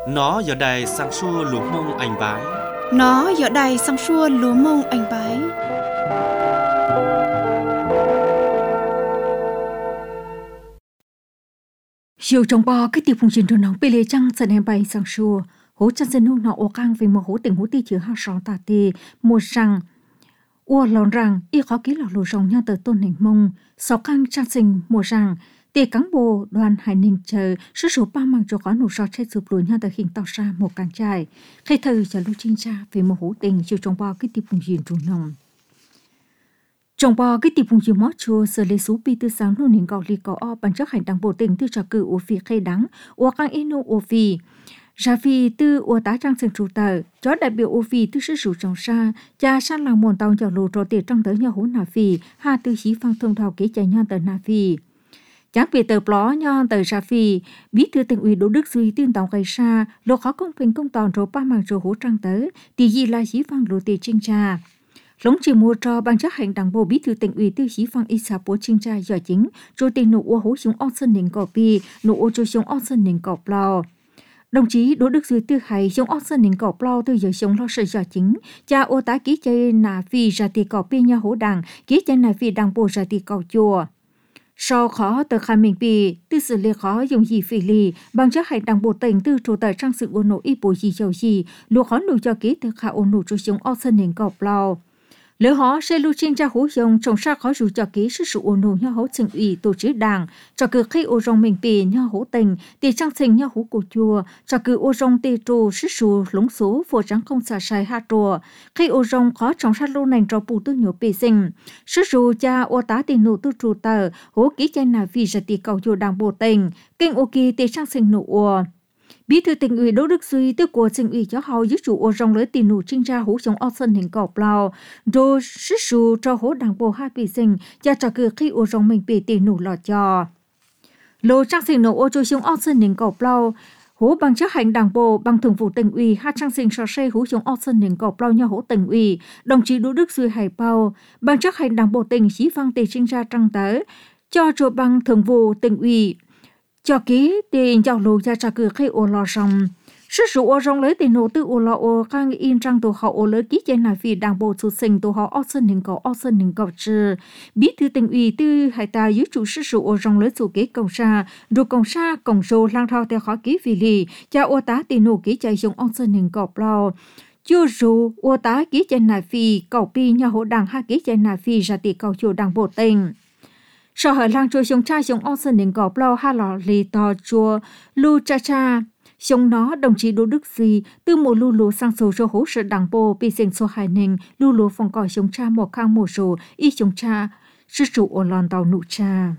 Nó giờ đây sang xua lúa mông anh bái. Nó giờ đây sang xua lúa mông anh bái. Chiều trong bò cái tiệp phùng truyền truyền nóng bê lê trăng dần em bay sang xua. Hố chân dân hông nọ ô căng về một hố tỉnh hố ti chứa hạ sóng tà tì. Mùa rằng ua lòn rằng y khó ký lọc lù rồng nhau tờ tôn hình mông. Sáu căng trang sinh mùa rằng tì cán bộ đoàn hải ninh chờ số số ba mang cho có nụ sọ chạy sụp lùi nhau tờ hình tạo ra một càng trai. Khi thời cho lưu trinh tra về một hố tỉnh chiều trong bò cái tiệp phùng truyền truyền nóng. Trong bò cái tiệp phùng chiều mót chua sờ lê sú pi tư sáng luôn hình gạo lì gạo o bằng chất hành đăng bộ tỉnh tư trò cử ua phi khay đắng ua căng ino ua phi. Ra phi tư ua tá trang sừng trụ tờ chó đại biểu ua phi tư sư sủ trong sa cha san làng mòn tàu dạo lù trò tiệt trong tới nhà hố nà phi ha tư khí phăng thông thảo kế chạy nhau tờ nà phi. Chẳng bị tờ pló nhau tờ ra phi bí thư tỉnh ủy Đỗ Đức Duy tuyên tàu gây xa lô khó công bình công tòn rồi ba màng rồi hố trang tới thì gì là khí phăng lù tiệt trinh trà. Lống chỉ mua cho ban chấp hành đảng bộ bí thư tỉnh ủy tư khí phăng y xã bố trinh trai giỏi chính rồi tiền nụ ua hố xuống ong sơn nền cỏ pi nụ ua cho xuống ong sơn nền cỏ plau. Đồng chí Đỗ Đức Duy tư hay xuống ong sơn nền cỏ plau tư giờ xuống lo sự giỏi chính cha ô tá ký chơi nà phi ra tì cỏ pi nhà hố đảng ký chơi nà phi đảng bộ ra tì cỏ chùa. Sau khó tờ khai mình pi tư xử lý khó dùng gì phi lì ban chấp hành đảng bộ tỉnh tư chủ tờ trang sự ôn nộ y bổ gì giàu gì lúa khó nụ cho ký tờ khai ôn nụ cho xuống ong sơn nền cỏ plau. Lỡ họ sẽ lưu trên tra hố dòng trồng sa khó rủ cho ký sự sự ổn nổ nhau hố tỉnh ủy tổ chức đảng cho cứ khi ô rong mình bì nhau hố tỉnh thì trang sinh nhau hố cổ chùa cho cứ ô rong tê trù sự sự lúng số phổ trắng không xả sai hạ trùa khi ô rong khó trồng sa lâu nành cho bù tư nhổ bì sinh sự sự cha ô tá tiền nổ tư trù tờ hố ký chân là vì ra tì cầu chùa đảng bộ tỉnh kinh ô kỳ tê trang sinh nổ ô. Bí thư tỉnh ủy Đỗ Đức Duy từ của tỉnh ủy cho hầu giúp chủ ô rong lấy tiền nụ trinh ra hố chống ốc sân hình cọp lao rồi sức sù cho hố đảng bộ hai bị sinh cho trò cử khi ô rong mình bị tiền nụ lọt cho lô trang sinh nổ ô cho chống ốc sân hình cọp lao hố bằng chấp hành đảng bộ bằng thường vụ tỉnh ủy hai trang sinh so xe hố chống ốc sân hình cọp lao nhau hố tỉnh ủy đồng chí Đỗ Đức Duy hải bao bằng chấp hành đảng bộ tỉnh chí vang tề trinh ra trăng tới cho chỗ bằng thường vụ tỉnh ủy cho ký tiền giao lưu cho trà cử khi ô lò rong sức số ô rong lấy tiền nô tư ô lò ô khang in trang tổ họ ô lấy ký trên là vì đảng bộ xuất sinh tổ họ ốc sơn hình cầu trừ bí thư tỉnh ủy tư hải ta dưới chủ sức số ô rong lấy số ký công sa công số lang thao theo khó ký vì lì cho ô tá tiền nô ký chạy dùng ốc sơn hình cầu lao chưa dù ô tá ký trên là vì cầu pi nhà hộ đảng hai ký trên là vì ra tỷ cầu chủ đảng bộ tỉnh. Sau hỏi lang chùa sông cha sông ong sơn đến gọp lau ha lò lì tò chùa lu cha cha sông nó đồng chí Đỗ Đức Duy từ một lu sang số cho hỗ trợ đảng bộ bị sinh số hải ninh lu phòng còi sông cha một khang một số y sông cha sư chủ ở lòn tàu nụ cha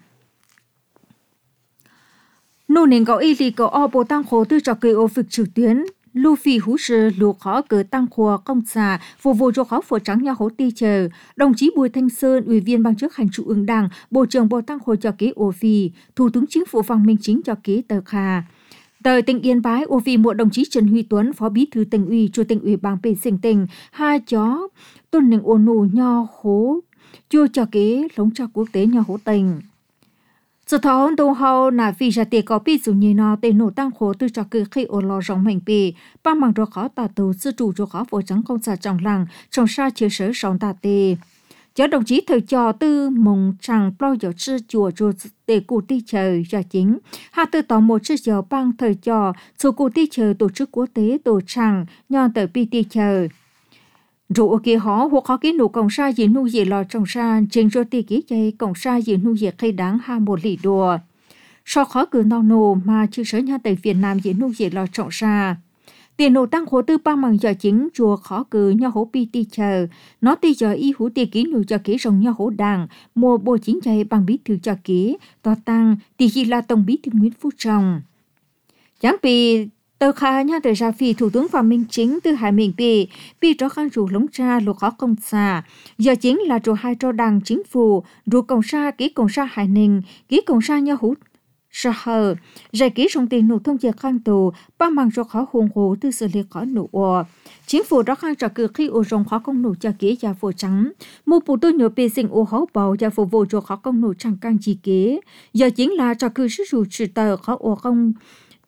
nô nền gạo y lì gạo o bộ tăng khổ từ trò cười ô việc trực tuyến lưu phi hú sư lù khó cử tăng khua công xà phục vụ cho khó phổ trắng nhau hố ti chờ đồng chí Bùi Thanh Sơn ủy viên ban chấp hành trung ương đảng bộ trưởng bộ tăng khổ cho ký ô phi thủ tướng chính phủ Phạm Minh Chính cho ký tờ khà tờ tỉnh Yên Bái ô phi một đồng chí Trần Huy Tuấn phó bí thư tỉnh ủy chủ tỉnh ủy bang bề sinh tỉnh hai chó tôn nền ô nù nho hố chưa cho ký lống cho quốc tế nho hố tỉnh. Sự thảo đồ hậu là vì ra tiệc có bị dù như nó tên nổ tăng khổ từ trò cử khi ô lò rộng mạnh bì ba mạng đồ khó tà tù sư chủ đồ khó vô trắng công xã trọng làng trong xa chứa sở sống tà tì. Cho đồng chí thời trò tư mông chẳng bao giờ sư chùa chùa để cụ ti chờ ra chính. Hạ tư tỏ một sư giờ bang thời trò số cụ ti chờ tổ chức quốc tế tổ chẳng nhon tới bi ti chờ. Rủ kia họ hoặc khó ký nụ công sa gì nu gì lò trong sa trên cho tì ký chay công sa gì nu gì khai đáng ha một lì đùa. Sau khó cử nào nổ mà chưa sở nhà tại Việt Nam gì nu gì lò trong sa. Tiền nổ tăng khổ tư ba bằng giờ chính chùa khó cử nhau hố pi ti chờ. Nó ti giờ y hú tì ký nụ cho ký rồng nhau hố đảng mua bộ chính chay bằng bí thư cho ký to tăng tì gì là tổng bí thư Nguyễn Phú Trọng. Chẳng bị tờ khai nhà tờ ra phi thủ tướng Phạm Minh Chính từ hải mình bị cho khăn rủ lống cha lục khó công xà giờ chính là trụ hai cho đảng chính phủ rủ công sa ký công sa hải ninh ký công sa nhau hút sa hờ giải ký trong tiền nụ thôngជាkhăn tù ba mang cho khó hùng hồ từ xử lý khó nụ chính phủ đó khăn trả cử khi ô rong khó công nụ cho ký và phổ trắng mua phụ tôi nhớ bề sinh ô hấu bầu và phục vụ cho khó công nụ chẳng càng chỉ kế giờ chính là trả cử sử dụng sự tờ khó ô không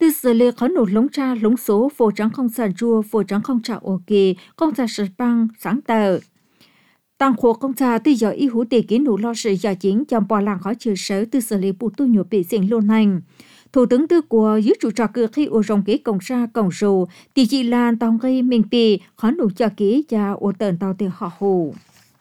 từ giờ lê khó nổ lống cha lống số phổ trắng không sản chua phổ trắng không trả ok không trả sợi băng sáng tờ tăng khổ công cha từ giờ y hữu tỷ kiến nụ lo sự giả chính chăm bỏ làng khó chịu sở từ giờ lê bù tu nhổ bị sinh luôn hành thủ tướng tư của dưới chủ trò cửa khi ô rong kế cổng ra cổng rù tỷ chị lan tòng gây mình bì khó nụ cho kế cha ô tờn tàu tiền họ hồ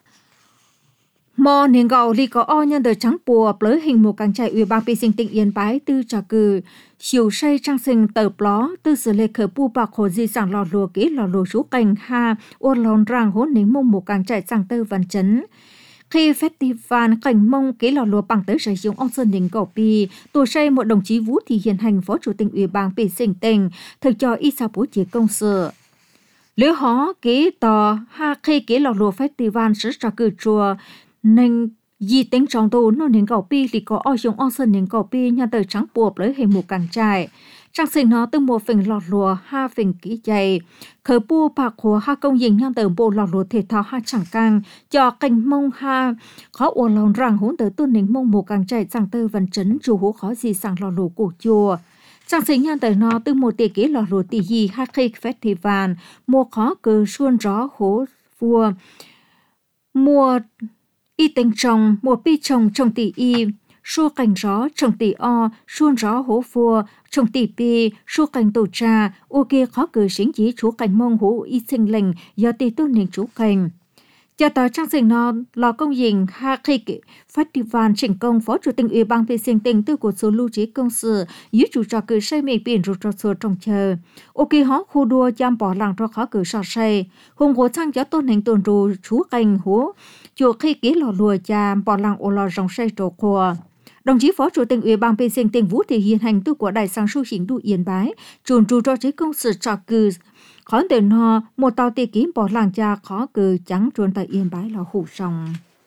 mò niềng gạo li có o nhân đời trắng bùa bới hình một càng chạy ủy ban bị sinh tịnh yên bái tư trà cử chiều say trang sinh tờ pló tư sự lệ khởi bu bạc hồ di sản lò lùa kế lò lùa chú cành ha ô lòn ràng hôn nính mông một càng chạy sang tơ văn chấn khi festival cảnh mông kế lò lùa bằng tới sử dụng ông sơn đình cổ pi tổ say một đồng chí Vũ Thị Hiền Hành phó chủ tịch ủy ban bị sinh tình thực cho y sa bố chỉ công sự lứa hó kế tò ha khi kế lò lùa festival sử trà cử chùa nên di tính trong đồ nó nên cầu pi thì có ở dùng ở sân nên cầu pi nhà tờ trắng buộc lấy hình một càng trai trang sinh nó từ một phần lọt lùa hai phần kỹ dày khởi bu bạc của hai công trình nhà tờ bộ lọt lùa thể thao hai chẳng càng cho cành mông ha khó uốn lòng rằng hỗn tờ tuân nên mông một càng trai sang tờ văn chấn chủ hú khó gì sang lọt lùa của chùa trang sinh nhà tờ nó từ một tỷ kỹ lọt lùa tỷ gì hai khi festival mua khó cờ xuân gió hố vua mua y tình trồng mùa pi trồng tỷ y xua cành gió trồng tỷ o xuân gió hố vua trồng tỷ pi xua cành tổ trà ô kia khó cử xính chí chú cành mông hố y sinh lệnh do tỷ tôn nền chú cành cho tờ trang sinh nó lò công trình ha khi festival chỉnh công phó chủ tịch ủy ban vệ sinh tỉnh tư của số lưu trí công sự dưới chủ trò cử xây mình biển rụt trò sửa trồng chờ ok hó khu đua giam bỏ làng cho khó cử sò xây hùng cố trang cho tôn hình tồn rù chú cành hố chùa khi ký lò lùa cha bỏ làng ô lò rồng xây trổ khùa đồng chí phó chủ tịch ủy ban vệ sinh tỉnh Vũ Thị Hiền Hành tư của đại sang su chính đủ yên bái chuẩn rù cho trí công sự trò cử khó để nó một tàu tì kiếm bỏ làng cha khó cử trắng truôn tại yên bái là hủ sòng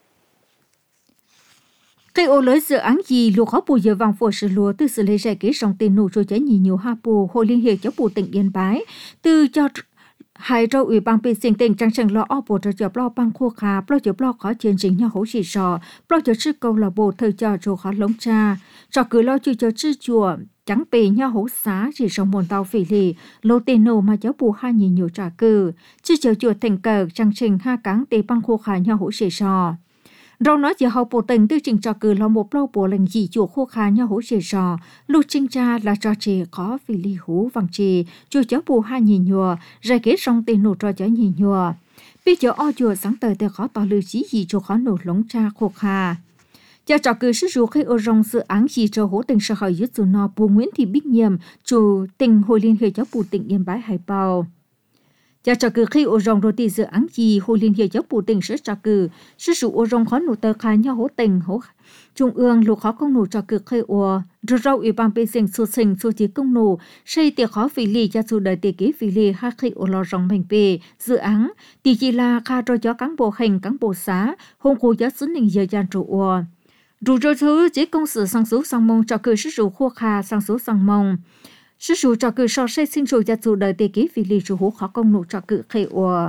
cây ô lưới dự án gì lúa khó bù giờ vàng phổ sự lúa từ sự lấy giải kế sòng tiền nụ rồi cháy nhiều ha bù hội liên hiệp cháu bù tỉnh yên bái từ cho hai rau ủy ban bị sinh tình trang trần lo bộ cho chợ lo băng khô khá lo chợ lo khó chiến chính nhau hỗ chỉ sò lo chợ sư câu là bộ thời cho chỗ khó lống cha cho cứ lo cho sư chùa chẳng bề nhau hỗ xá chỉ trong một tàu phỉ lì lô tên nô mà cháu bù hai nhìn nhiều trả cử chứ chợ chùa thành cờ trang trình ha cáng tê băng khô khá nhau hỗ chỉ sò rau nói chỉ hậu bộ tình tư trình cho cử lo một lâu bộ lệnh gì chùa khô khá nhau hỗ chỉ sò lô trinh cha là cho trẻ khó phỉ lì hú vàng trì chùa cháu bù hai nhìn nhùa ra kế trong tên nô cho cháu nhìn nhùa bây giờ o chùa sáng tờ tờ khó tỏ lưu chí gì chùa khó nổ lống cha khô khá cha trò cử sử dụng khi ở trong dự án gì cho hỗ tình xã hội dưới dù nó bù Nguyễn Thị Bích Nhiệm chủ tình hội liên hiệp cháu bù tỉnh Yên Bái Hải Bào cha trò cử khi ở trong đô thị dự án gì hội liên hiệp cháu bù tỉnh sẽ trò cử sử dụng ở trong khó nổ tờ khai nhau hỗ tình hỗ trung ương lục khó công nổ trò cử khi ở rồi rau ủy ban bê sinh số sinh số chỉ công nổ xây tiệc khó phỉ lì cha chủ đời tiệc ký phỉ lì ha khi ở lò rong mình về dự án tỷ chỉ là kha rồi cho cán bộ hành cán bộ xã hôn khu giáo xứ ninh giờ gian trụ ở dù rồi thứ chỉ công sự sang số sang mông cho cử sử dụng khô kha sang số sang mông sử dụng cho cử so xây sinh rồi gia chủ đời tề ký vì lý chủ hữu khó công nụ cho cử khởi ủa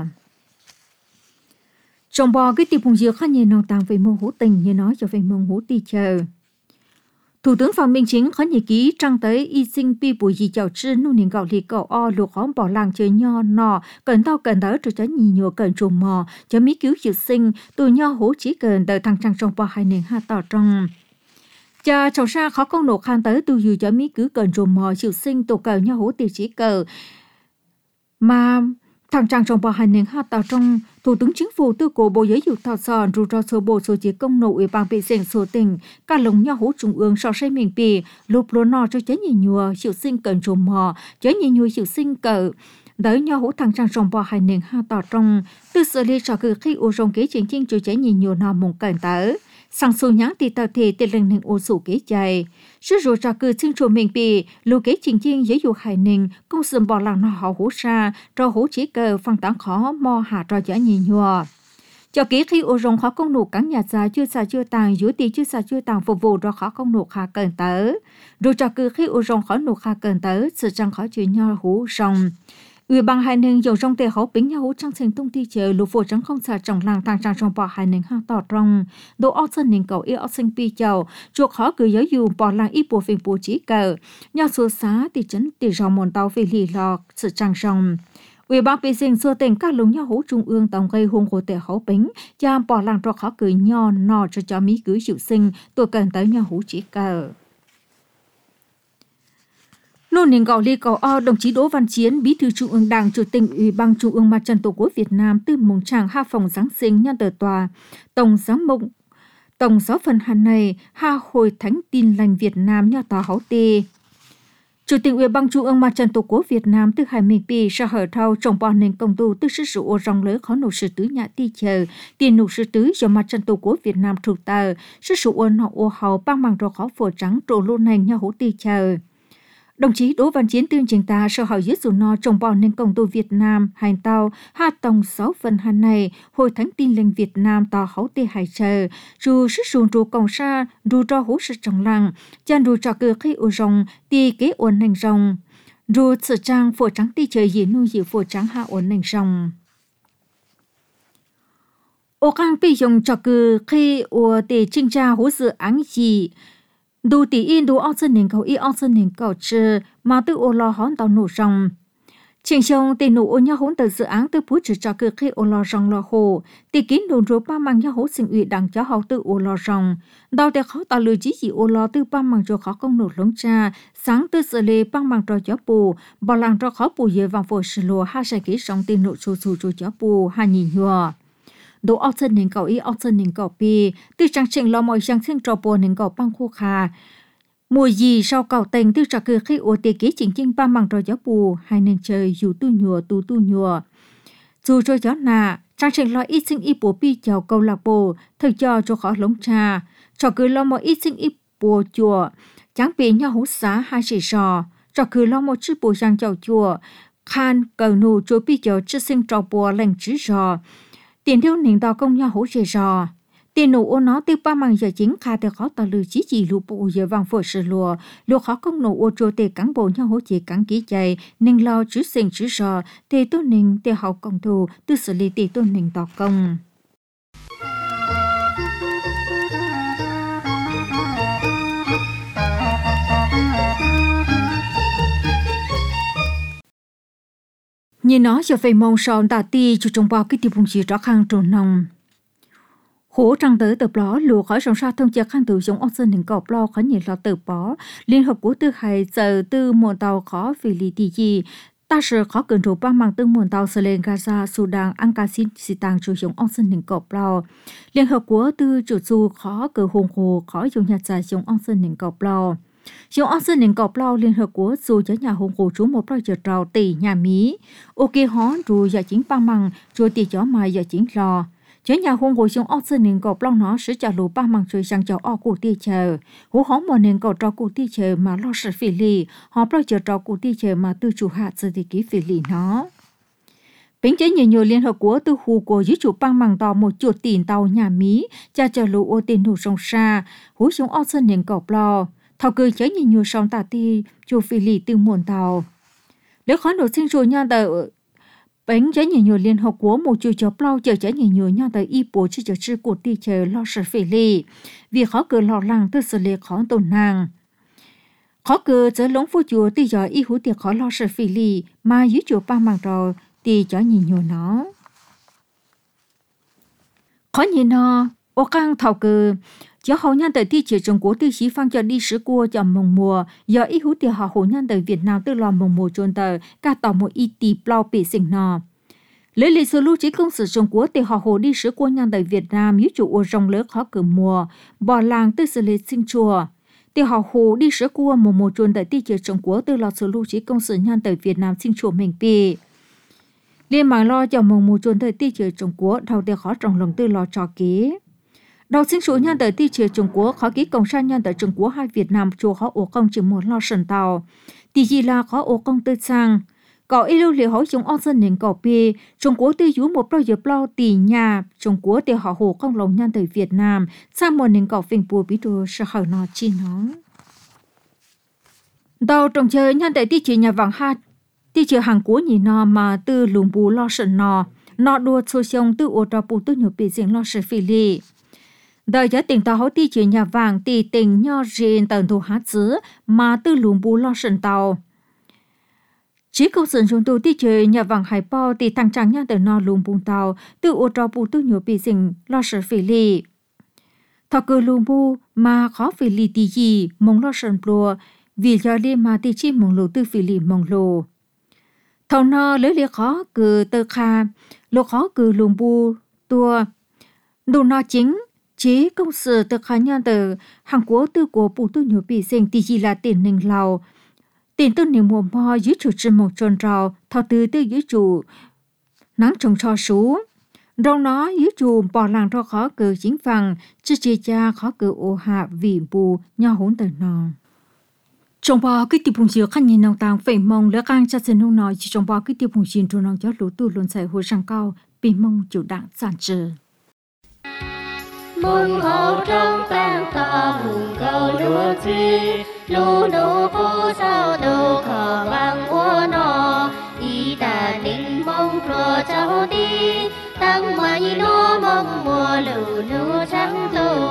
trong bò cái tiệp hùng dược khá nhiều nông tàng về môn hữu tình như nói cho về môn hữu ti chờ Thủ tướng Phạm Minh Chính có nhật ký trăng tới y sinh pi bùi gì chào chư nụ niên gạo lì cậu o lục khó bỏ làng chơi nho nọ cần tao cần đỡ cho cháu nhì nhùa cần trùm mò cho mỹ cứu chịu sinh từ nho hố chỉ cần đợi thằng trăng trong bò hai nền ha tỏ trong cha cháu xa khó công nộ khan tới từ dù cho mỹ cứu cần trùm mò chịu sinh tổ cờ nho hố tiêu chỉ cờ mà thằng trang trong bò hai nền ha tỏ trong Thủ tướng Chính phủ tư cổ Bộ Giáo dục Thảo Sòn rủ cho số bộ số chỉ công nộ ủy ban bị diện số tỉnh cả lồng nho hố trung ương so xây mình bì lụp lúa nọ cho chế nhì nhùa chịu sinh cần trùm mò chế nhì nhùa chịu sinh cờ đới nho hố thằng trang trong bò hai nền ha tỏ trong từ xử lý cho cử khi ô rong kế chính cho chế nhì nhùa nọ mong cần tới sang số nhãn thì tờ thì tiền lệnh nền ô sủ kế chạy sử dụng cho cử sinh chủ mình bì lưu kế chính giáo dục hai nền công sự bỏ làng nọ họ hố xa cho hố chỉ cờ phăng tán khó mò hạ cho chế nhì nhùa cho kế khi ô rong khó công nụ cắn nhà xa chưa tàng dưới tỷ chưa tàng phục vụ cho khó công nụ khá cần tới rồi cho cử khi ô rong khó nụ khá cần tới sự chẳng khó chuyện nho hú rong Ủy ban hai nền dầu trong tề hậu bính nhau hỗ trang thành tung thi chờ lũ phổ trắng không xả trọng làng thang trang trong bỏ hai nền hang tỏ trong đồ ớt sân nền cầu ớt sinh pi chầu chuột khó cứ giới dù bỏ làng ít bộ phim bộ chỉ cờ nhau số xá thì chấn thì rau mòn tàu về lì lọ sự trang trong Ủy ban bị sinh xua tình các lũng nhau hỗ trung ương tổng gây hung của tề hậu bính cha bỏ làng cho khó cứ nho nọ cho mỹ cứ chịu sinh tuổi cần tới nhau hỗ chỉ cờ Lô nền gạo lê cầu o đồng chí Đỗ Văn Chiến, Bí thư Trung ương Đảng, Chủ tịch Ủy ban Trung ương Mặt trận Tổ quốc Việt Nam từ mùng tràng ha phòng Giáng sinh nhân tờ tòa tổng giáo phận Hàn này ha hội thánh tin lành Việt Nam nhà tòa hảo tê. Chủ tịch Ủy ban Trung ương Mặt trận Tổ quốc Việt Nam từ Hải Minh Pi sa hở thao trong bọn nền công tu từ sự ô rong lỡ khó nộp sự tứ nhà ti chờ tiền nộp sự tứ cho Mặt trận Tổ quốc Việt Nam thuộc tờ sự ô nọ ô hậu băng bằng trò khó phổ trắng trổ lô nành nhà hữu ti chờ. Đồng chí Đỗ Văn Chiến tuyên trình ta sở hỏi dưới dù no trong bọn nền công tu Việt Nam hành tàu ha tổng 6 phần hàn này hội thánh tin lành Việt Nam tàu hậu tê hải chờ dù sức sùn rù còng xa rù cho hữu sự trọng lăng chan rù cho cơ khi ô rồng tì kế ổn nành rồng rù sự trang phổ trắng tì trời dì nuôi dì phổ trắng hạ ổn nành rồng ô căng bị dùng cho cơ khi ô tê trinh tra hữu dự án gì đủ tỷ in đủ ớt nền cầu ớt nền cầu chư mà từ ô lo hón tàu nổ rong trình xong tỷ nổ ô nhau hỗn từ dự án từ phút cho cơ khi ô lo rong lo hồ tỷ kín đồn rô ba mang nhau hỗn sinh ủy đảng cho hậu từ ô lo rong đào để khó tạo lừa chỉ ô lo từ ba mang cho khó công nổ lống cha sáng từ xử lý ba mang cho gió bù bỏ làng cho khó bù về vàng phổi sờ lùa hai sai kỹ xong tỷ nổ chù cho gió bù hai nhìn nhua đồ ớt nền cầu ớt nền cầu pi từ trang trình lo mọi trang sinh trò bò nền cầu băng khu khà mùa gì sau cầu tình từ trò cười khi ô tê kế chính ba mang trò gió bù hai nền trời dù tu nhùa dù cho gió nà trang trình lo ít sinh ít bố pi chào cầu lạc bồ thời cho khó lống trà trò cười lo mọi ít sinh ít bồ chùa chẳng bị nhau hú xá hai chỉ sò trò cười lo một chữ bồ giang chào chùa khan cầu nụ chúa pi chào chữ sinh trò bò lành chữ rò tiền thiếu nền tàu công nhau hỗ trợ rò tiền nổ ô nó tiêu ba mang giờ chính khai từ khó tàu lư chỉ lụ bộ giờ vàng phổi sờ lùa lùa khó công nổ ô trô tề cán bộ nhau hỗ trợ cán ký chạy nên lo chữ sinh chữ rò tề tôn nền tề học công thù tư xử lý tề tôn nền tàu công nhìn nó giờ phải mong son tà ti cho trong bao cái tiêu bùng chỉ rõ khang trồn nòng hỗ trang tới tập ló lùa khỏi sông sa thông chia khang từ giống oxen hình cọp lo khỏi nhìn lo tập bó liên hợp quốc tư hải giờ tư muôn tàu khó vì lý tỷ gì ta sợ khó cần rủ ba mang tư muôn tàu sờ lên Gaza Sudan Ankasin Sitang cho giống oxen hình cọp lo liên hợp quốc tư chủ du khó cờ hùng hồ khó dùng nhặt giải giống oxen hình cọp lo Chúng ông xin đến cọp lao Liên Hợp Quốc dù cho nhà hùng hồ chú một project rào tỷ nhà Mỹ. Ok hó rồi giờ chính ba măng rồi tỷ chó mai giờ chính lò. Cho nhà hùng hồ chúng ông xin đến cọp lao nó sẽ trả lũ ba măng rồi sang cho o cụ tỷ chờ. Hú hó một nền cọp trò cụ tỷ chờ mà lo sợ phỉ lì. Họ project trò cụ tỷ chờ mà tư chủ hạ sự tỷ ký phỉ lì nó. Bánh chế nhiều Liên Hợp Quốc từ khu của dưới chủ băng măng tàu một chuột tiền tàu nhà Mỹ. Cha chờ lũ ô tiền nụ sông xa. Hú chúng ông xin đến cọp lao. Thảo cười chế nhiều sông tà ti chùa phi lì từ muôn tàu. Nếu khó nổi sinh rồi nha tờ bánh chế nhiều Liên Hợp Quốc một chùa chó plau chờ chế nhiều nha tờ y bố chứ chờ chư của ti chờ lo sợ phi lì. Vì khó cười lọ lăng tư xử lý khó tổn nàng. Khó cười chế lống phu chùa ti giờ y hú tiệc khó lo sợ phi lì mà dưới chùa ba màng rồi ti cho nhiều nó. Khó nhìn nó ô căng thảo cười cho hậu nhân tại thị trường Trung Quốc từ xí phang cho đi sứ cua cho mồng mùa do ít hút tiền họ hậu nhân tại Việt Nam từ lò mồng mùa trôn tờ cả tàu một ít tì plau bị sinh nọ lấy lịch sử lưu trí công sử Trung Quốc từ họ hậu đi sứ cua nhân tại Việt Nam như chủ ô rong lớn khó cử mùa bò làng từ xử lý sinh chùa từ họ hậu đi sứ cua mồng mùa trôn tại thị trường Trung Quốc từ lò sử lưu trí công sử nhân tại Việt Nam sinh chùa mình bị liên mạng lo cho mồng mùa trôn tại thị trường Trung Quốc đầu tiên khó trồng lòng từ lò trò ký đầu sinh số nhân tại thị trường Trung Quốc khó ký công sản nhân tại Trung Quốc hai Việt Nam chùa khó ổ công chỉ một lo sần tàu tỷ gì là khó ổ công tư sang có ít lưu liệu hỏi chúng ông dân nền cỏ bì Trung Quốc tư dú một project plau tỷ nhà Trung Quốc để họ hồ công lòng nhân tại Việt Nam sang một nền cỏ phình bùa bí đồ sẽ hỏi nó chi nó đầu trồng chơi nhân tại thị trường nhà vàng hai ti chờ hàng của nhị nọ mà từ lùng bù lo sần nọ đua xô xiong từ ô trò bù từ nhiều bị riêng lo sần phi lì đời giá tỉnh tàu hậu ti chờ nhà vàng ti tỉnh nho riêng tận thủ hát xứ mà từ lùng bù lo sần tàu chỉ câu sần chúng tôi ti chờ nhà vàng hải bao ti thằng trắng nhà tờ nọ lùng bù tàu từ ô trò bù từ nhiều bị riêng lo sần phi lì thọ cơ lùng bù mà khó phi lì ti gì mong lo sần plua vì do li mà ti chi mong lù từ phi lì mong lù thầu nọ lưỡi li khó cứ tơ kha lô khó cứ lùng bù tua đồ nọ chính chỉ công sự tơ kha nhà tờ hàng quốc tư của bù tư nhiều bị sinh ti chỉ là tiền nình lào tiền tư nình mùa mò dưới chủ trì một tròn rào thọ từ tư dưới chủ nắng trồng cho sú rau nó dưới chủ bỏ làng cho khó cứ chính phẳng chỉ cha khó cứ ô hạ vì bù nhau hỗn tờ nọ trong bao cái tiệp phụng chiếu khăn nhìn nông tàng phải mong lỡ càng chặt dân nông nói chỉ trong bao cái tiệp phụng chiếu trôn nông cho lũ tu luôn xảy hồi sang cao bị mong chủ đảng sản trừ mong hậu trong tang ta mừng cầu lúa chi lúa nô cô sao đồ khờ vàng ua nọ y ta định mong pro cháu đi tăng mai nó mong mùa lũ lúa trắng tu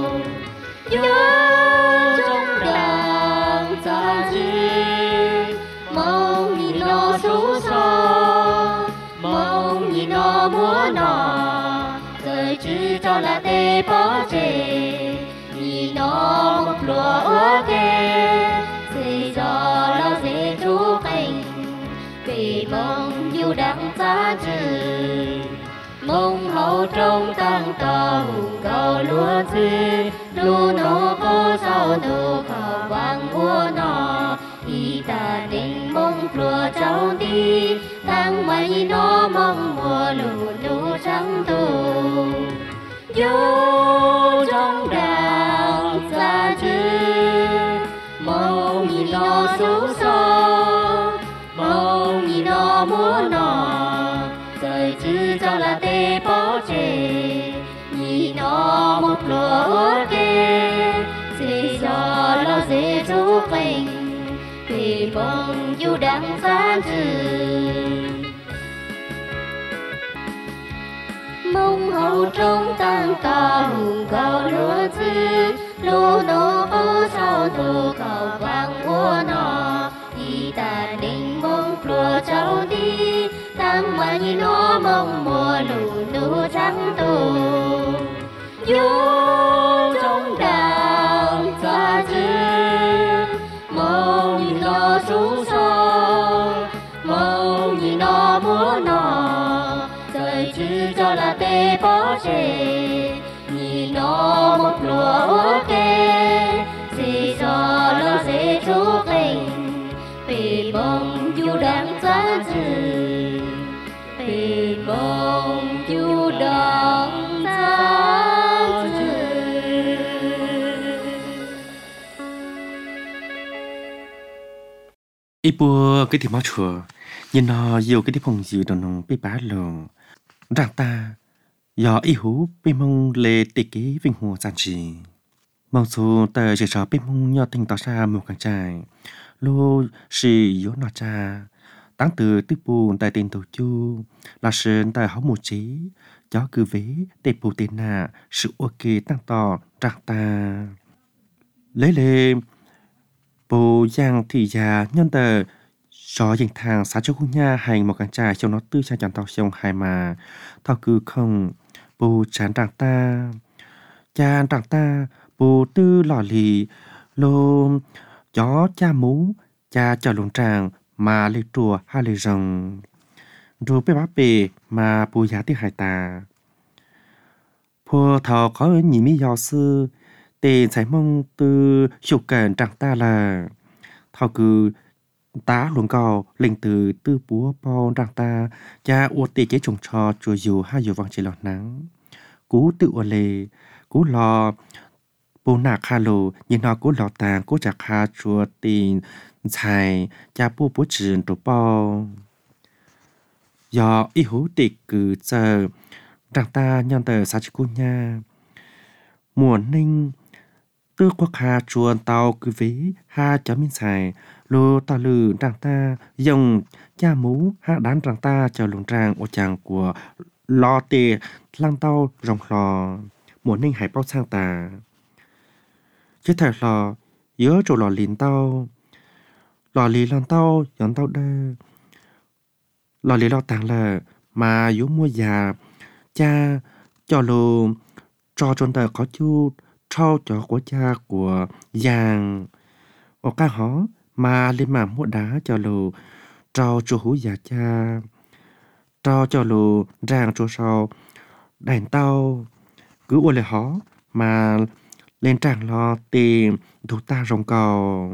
mong nhìn nó số so mong nhìn nó múa nọ cười chứ cho là tê bỏ chê nhìn nó một lúa úa kê dây gió lo dễ chú cảnh vì mong yêu đắng giá trừ mong hậu trong tăng tò hùng cầu lúa chi lúa nô cô sao đồ khảo vàng úa nọ y ta định mong lúa cháu đi tăng mây nó mong mùa lũ lũ trắng tu vô trong đàng xa chứ mong nhìn nó xấu xó mong nhìn nó múa nọ rời chứ cho là tê bỏ chê nhìn nó một lúa úa kê dễ gió lo dễ chú mình vì mong yêu đắng giá trừ mong hậu trong tăng ta hùng cầu lúa chứ lúa nô cô sao đồ cầu vàng ua nọ y ta định mong lúa cháu đi tăng mai nó mong mùa lũ lũ trắng tu vô trong đàng xa chứ mong nhìn nó số so mong nhìn nó múa nọ rời chứ cho là tê bỏ chê nhìn nó một lúa úa kê dì gió lo dễ chú tình vì mong yêu đắng giá trừ vì mong yêu đắng giá trừ ít bữa cái thì máu chùa nhìn nó nhiều cái thì phong dự đồng nông bị bá lường rằng ta do ý hú bị mong lệ tị ký vinh hồ sản trì mong số tờ chỉ cho bị mong nhỏ tình tỏ ra một càng trai lô sĩ yếu nọ cha tăng từ tiếp bùn tại tiền tổ chu là sơn tại hóng một trí gió cứ vế để bù tiền nà sự ok tăng tỏ rằng ta lấy lệ bù giang thị già nhân tờ gió dành thang xã cho khu nhà hành một càng trai trong nó tư cha chọn tàu sông hai mà thao cứ không bù chán rằng ta cha rằng ta bù tư lò lì lô gió cha mú cha cho lùng tràng mà lê trùa ha lê rồng rồi bé bá bề mà bù giá tiếng hải tà phô thọ có nhị mỹ giáo sư tên giải mong từ chủ cần rằng ta là thọ cứ tá luồng cầu linh từ tư búa bao rằng ta cha uất tê chế trồng trò chùa dù hai dù vàng chỉ lọt nắng cú tự uất lề cú lò bù nạc kha lù nhìn nó cú lò tàng cú chặt kha chùa tiền xài cha bố bố trường tổ bao do ý hữu tịch cứ chờ rằng ta nhân tờ sa chỉ cú nha mùa ninh tư quốc hà chuồn tàu cứ ví ha cho minh xài lô tàu lử rằng ta dùng cha mũ ha đán rằng ta cho lùng trang ô chàng của lo tê lăng tàu rồng lò muốn ninh hải bao sang tà chứ thật lò nhớ chỗ lò lín tàu lò lì lon tàu dọn tàu đơ lò lì lò tàng là mà yếu mua già cha cho lô cho trôn tờ có chú trâu cho của cha của giàng ở ca hó mà lên mà mua đá cho lô trâu cho hú già cha trâu cho lô ràng cho sau đèn tàu cứ ô lệ hó mà lên tràng lo tìm thủ ta rồng cầu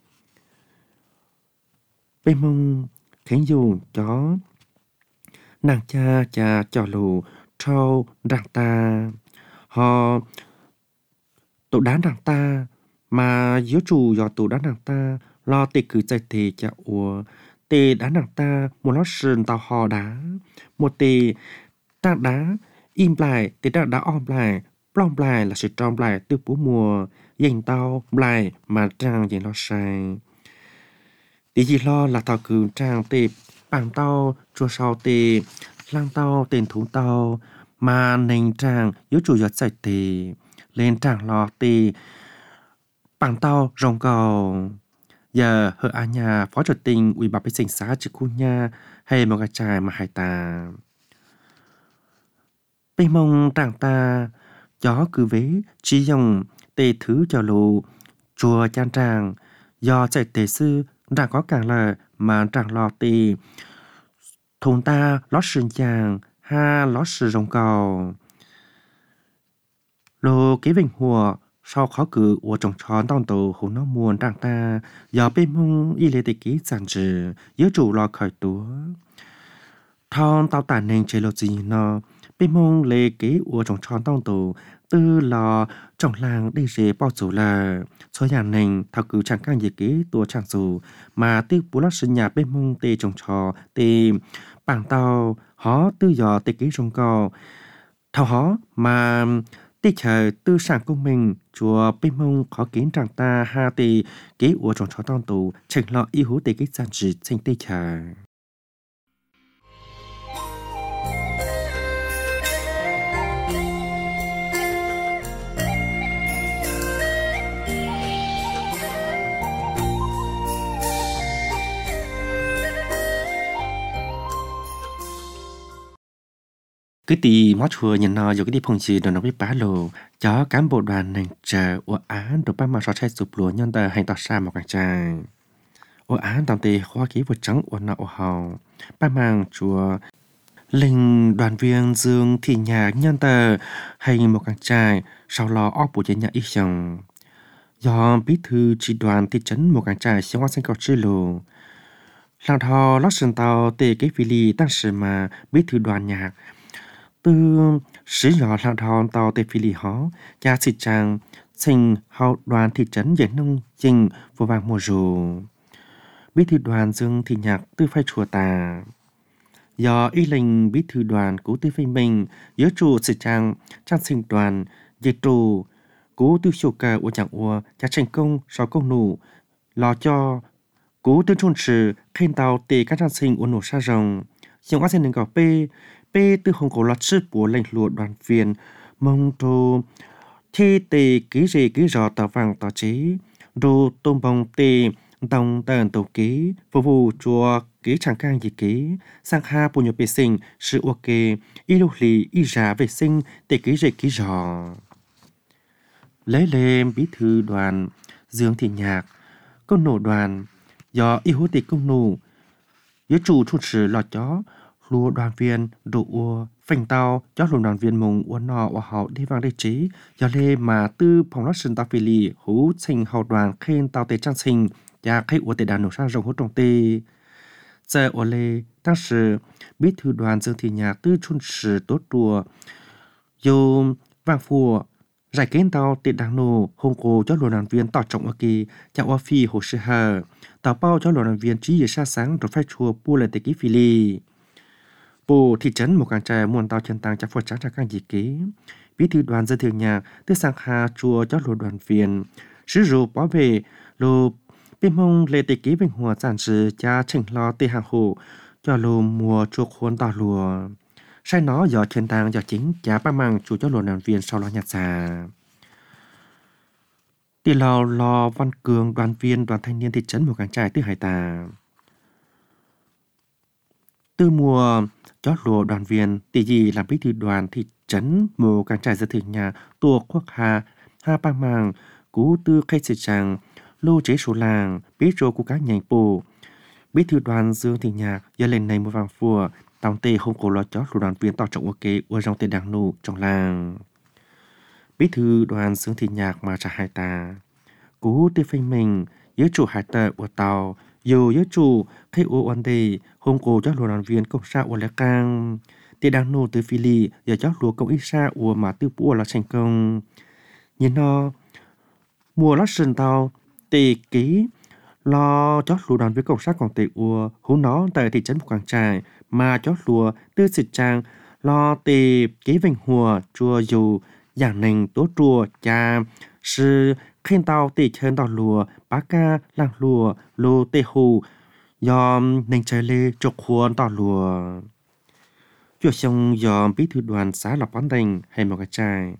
bên mông khiến dù chó nàng cha cha cho lù trâu rằng ta họ tụ đán rằng ta mà yếu chủ do tụ đán rằng ta lo tê cử chạy tê cha ủa tê đán rằng ta một lót sườn tàu hò đá một tê trang đá im lại tê trang đá om lại plong lại là sự trong lại từ bố mùa dành tàu lại mà trang dành lo sai tí gì lo là tàu cử trang tê bằng tàu chua sau tê lăng tàu tên thú tàu mà nền trang yếu chủ giật chạy tê lên trang lo tê bằng tàu rồng cầu giờ hợ à nhà phó chủ tình ủy ban sinh xã trực khu nhà hay một cái trại mà hai ta bên mông trang ta chó cứ vế chỉ dùng tê thứ cho lù chùa chan trang do chạy tê sư đã có càng là mà trang lo tê thùng ta lót sườn chàng ha lót sườn rồng cầu lô kế bình hùa sau khó cử của trồng tròn tông tổ hồ nó muôn trang ta do bên mông y lê tê ký giản trừ yếu chủ lo khởi túa thon tao tản nền chế lộ gì nó bên mông lê kế của trồng tròn tông tổ tư lò trồng làng đi rể bao chủ là số nhà nền thao cử chẳng càng gì kế tua chẳng dù mà tư bố lót sinh nhà bên mông tê trồng trò tê bằng tàu hó tư dò tê kế rồng cầu thao hó mà tê chờ tư sản công mình chùa bên mông khó kiến rằng ta ha tê kế của trồng trò tông tổ chẳng lọ y hú tê kế giản dị thành tê chờ cái tì mót chùa nhìn nó dù cái đi phong gì rồi nó biết bá lồ cho cán bộ đoàn này chờ ở án rồi ba mà so sánh sụp lúa nhân tờ hành tọt xa một cái trai ở án tạm tì khoa ký vật trắng ở nọ hào ba mang chùa linh đoàn viên dương thì nhà nhân tờ hành một cái trai sau lo ốp bộ nhà ít chồng do bí thư chỉ đoàn thị trấn một cái trai sinh hoạt sinh cầu chữ lồ làm thò lót sườn tàu tê cái phi lì tăng sự mà bí thư đoàn nhạc từ sử dụng lao động tàu tê phi lì hó cha sĩ trang sinh hậu đoàn thị trấn giải nông trình vô vàng mùa rù bí thư đoàn dương thị nhạc tư phai chùa tà do y lệnh bí thư đoàn cố tư phai mình yếu chủ sĩ trang trang sinh đoàn dây trù cố tư sổ cà của chẳng ua cha thành công sau công nụ lo cho cố tư trôn sự khen tàu tê các trang sinh uốn nổ xa rồng dùng ác sinh đừng có P từ hồng cổ lọt sư của lệnh lụa đoàn viên mong trô thi tê ký rì ký rò tờ vàng tờ chế rô tôm bông tê đồng tờn tổ ký phục vụ chùa ký chẳng càng gì ký sang ha bùn nhộp vệ sinh sự ok y lục lì y giả vệ sinh tê ký rì ký rò lấy lên bí thư đoàn dương thị nhạc công nổ đoàn do y hú tê công nổ yếu chủ thuộc sự lọt chó lúa đoàn viên đồ ua phanh tàu cho lùm đoàn viên mùng uốn nọ và họ đi vang đây trí do lê mà tư phòng lót sân tàu phi lì hú sinh hậu đoàn khen tàu tê trang sinh và khai ua tê đàn nổ sang rồng hú trong tê giờ ua lê tăng sự bí thư đoàn dương thị nhà tư chun sự tốt đùa dù vang phùa giải kén tàu tê đàn nổ hông cô cho lùm đoàn viên tỏ trọng ở kỳ chào ua phi hồ sư hờ tàu bao cho lùm đoàn viên trí dưới xa sáng rồi phai chùa bu lại tê ký phi lì bộ thị trấn một càng trai muôn tàu chân tăng cho phật trắng cho các dị kế bí thư đoàn dân thường nhạc tư sang hà chùa cho lô đoàn viên sử dụng bảo vệ lô bên mông lệ tịch ký bình hòa giản sử cha chỉnh lo tê hàng hộ cho lô mùa chùa khuôn tỏ lùa sai nó do thiên tàng do chính cha ba mang chùa cho lô đoàn viên sau lo nhặt già tì lò văn cường đoàn viên đoàn thanh niên thị trấn một cảng trại tư hải tà từ mùa chót lùa đoàn viên tỷ gì làm bí thư đoàn thị trấn một cảng trại dân thường nhà tua quốc hà ha ba mang cú tư khai sự tràng lưu chế số làng bí trô của các nhành bù bí thư đoàn dương thị nhạc giờ lên này một vàng phùa tòng tê không cổ lo chót lùa đoàn viên tỏ trọng ok ở trong tê đảng nụ trong làng bí thư đoàn dương thị nhạc mà trả hai ta cú tê phanh mình giới chủ hải tờ của tàu dù giới chủ khai ô oan đề hôm cổ cho lùa đoàn viên công xã của lẽ cang tê đang nô từ Philly giờ cho lùa công ít xa của mà tư bùa là thành công nhìn nó mùa lót sườn tàu tê ký lo cho lùa đoàn viên công xã còn tê ua hú nó tại thị trấn một quảng trại mà cho lùa tư sự trang lo tê ký vinh hùa chùa dù giảng nành tố chùa cha sư khen tàu tê chân tàu lùa bá ca làng lùa lô tê hù dòm nành trời lê trục khuôn tàu lùa chùa xong dòm bí thư đoàn xã lọc bán đành hay một cái trai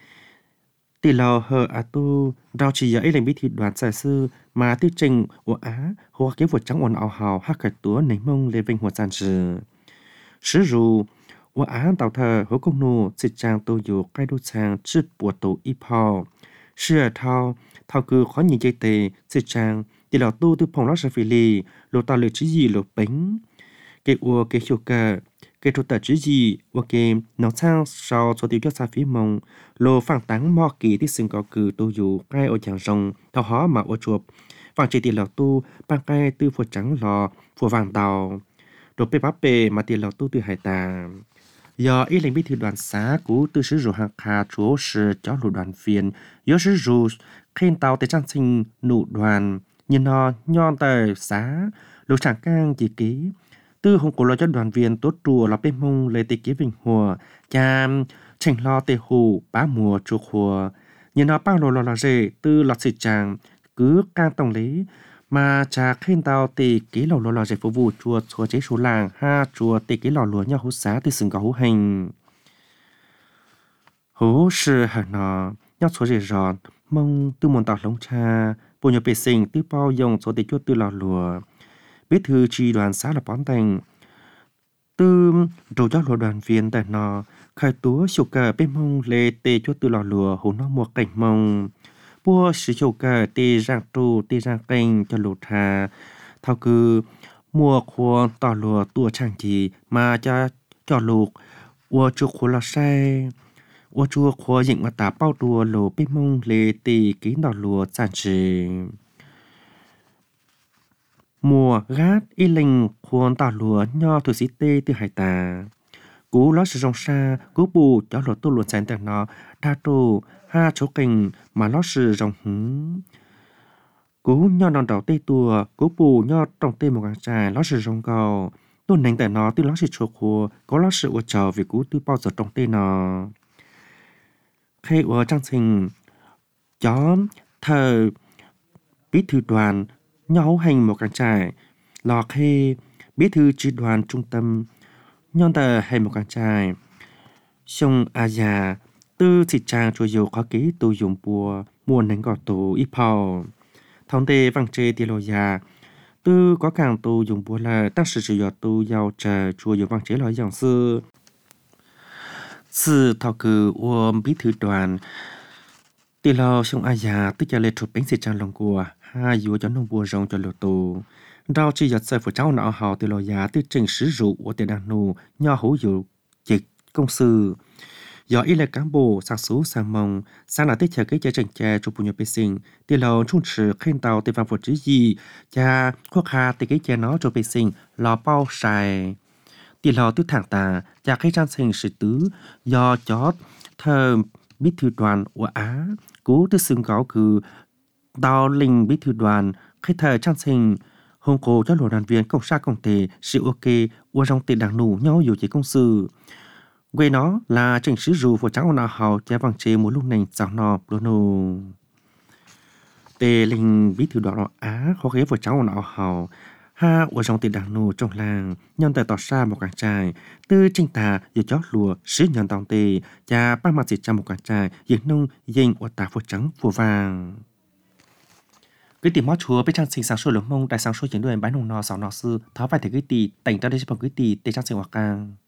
tì lò hờ á tu rao chỉ giờ ấy lệnh bí thư đoàn xã sư mà tư trình của Á hoa kế vượt trắng ổn ảo hào hát cải túa nấy mông lê vinh hòa giàn sử sử dù của Á tàu thờ hữu công nụ dịch trang tô dù cái đô trang chứt bùa tổ y phò sửa thao cư khó nhìn dây tề dịch trang tì lò tu tư phòng lót sa phì lì lô tàu lệ chí gì lô bánh cái ua cái hiệu cờ cái trò tờ chí gì ua cái nó sang sau cho tiêu cho sa phí mông lô phẳng táng mò kỳ tí xưng có cử tô dù cái ô chàng rồng thao hó mà ô chuột phẳng chế tì lò tu bằng cái tư phùa trắng lò phùa vàng tàu đồ bê bắp bê mà tì lò tu từ hải tà do ý lệnh bí thư đoàn xã của tư sứ rủ hàng khá chúa sư cho lũ đoàn viên do sứ rủ khen tàu tới trang sinh nụ đoàn nhìn nó nhon tờ xã lũ chẳng cang chỉ ký tư hồng cổ lo cho đoàn viên tốt chùa là bên mông lấy tịch ký vinh hùa cha chỉnh lo tê hù bá mùa chùa hùa nhìn nó bao lô là dễ tư lọt xịt chàng cứ can tổng lý mà cha khen tàu tì ký lò lò dễ phục vụ chùa chế số làng ha chùa tì ký lò lúa nhau hú xá từ sừng có hú hành hú sư hả nó nhau số dễ giòn mông tư môn tàu lông cha bộ nhập bề sinh tư bao dòng số tì chua tư lò lúa biết thư tri đoàn xã là bón thành tư đồ cho lúa đoàn viên tại nó khai túa sụp cờ bên mông lê tê chua tư lò lúa hú nó mua cảnh mông bùa sử dụng cả tê rạng trù tê rạng canh cho lụt hà thao cư mùa khuôn tỏ lùa tua chẳng chỉ mà cho lụt ua chua khuôn là sai ua chua khuôn dịnh mà tả bao đùa lô bên mông lê tê ký đỏ lùa chẳng chỉ mùa gát y linh khuôn tỏ lùa nho thuộc sĩ tê từ hải tà cú lót sử dụng xa cú bù cho lụt tu luận sáng tầng nó đa trù ha chỗ kình mà nó sử rồng hứng cú nho đòn đầu tê tua cú bù nho trong tê một ngàn trà nó sử rồng cầu tôi nành tại nó tư nó sử chuột khua có nó sử của trò vì cú tư bao giờ trong tê nó khi ở trang trình chó thờ bí thư đoàn nho hành một ngàn trà lò khi bí thư chi đoàn trung tâm nhon tờ hay một ngàn trà sông a già tư thị trang cho dầu có ký tu dùng bùa muôn nánh gọt tù ít phò thông tê vang chê tì lô già tư có càng tu dùng bùa là tác sự sử dụng tu giàu chờ chùa dùng vang chế lối dòng sư sư thọ cử ôm bí thư đoàn tì lô sông a già tức cho lệ thuộc bánh xịt trang lòng của hai dùa cho nông bùa rồng cho lô tù rau chi giật sợi của cháu nọ hào tì lô già tư trình sử dụng của tì đàn nù nho hữu dụ dịch công sư do ý là cán bộ sang số sang mông sang là tích chờ cái chơi chỉnh chè cho phụ nhập bê sinh thì lò trung trừ khen tàu thì vào phụ chữ gì cha khoác hà thì cái chè nó cho bê sinh lò bao xài thì lò tư thẳng tà cha cái trang sinh sự tứ do chót thơ bí thư đoàn của Á cố tư xưng cáo cử đào linh bí thư đoàn khi thơ trang sinh hôm cô cho lò đoàn viên công xã công tề sự ok ua trong tiền đảng nụ nhau dù chỉ công sự quê nó là trình sứ dù của cháu nào hào cha vàng chế một lúc này cháu nọ luôn nô tê linh bí thư đó á khó ghé của cháu nào hào ha ở trong tiền đảng nô trong làng nhân tại tỏ xa một cảng trài tư trình tà giờ chót lùa sứ nhân tòng tê cha ba mặt dịch trong một cảng trài dựng nung dinh ở tà phù trắng phù vàng cái tỷ mót chúa bên trang sinh sáng sôi lớn mông đại sáng sôi chiến đuôi bán nông nò sáu nò sư tháo vài thể cái tỷ tỉnh ra đây sẽ bằng cái tỷ để trang sinh hoặc càng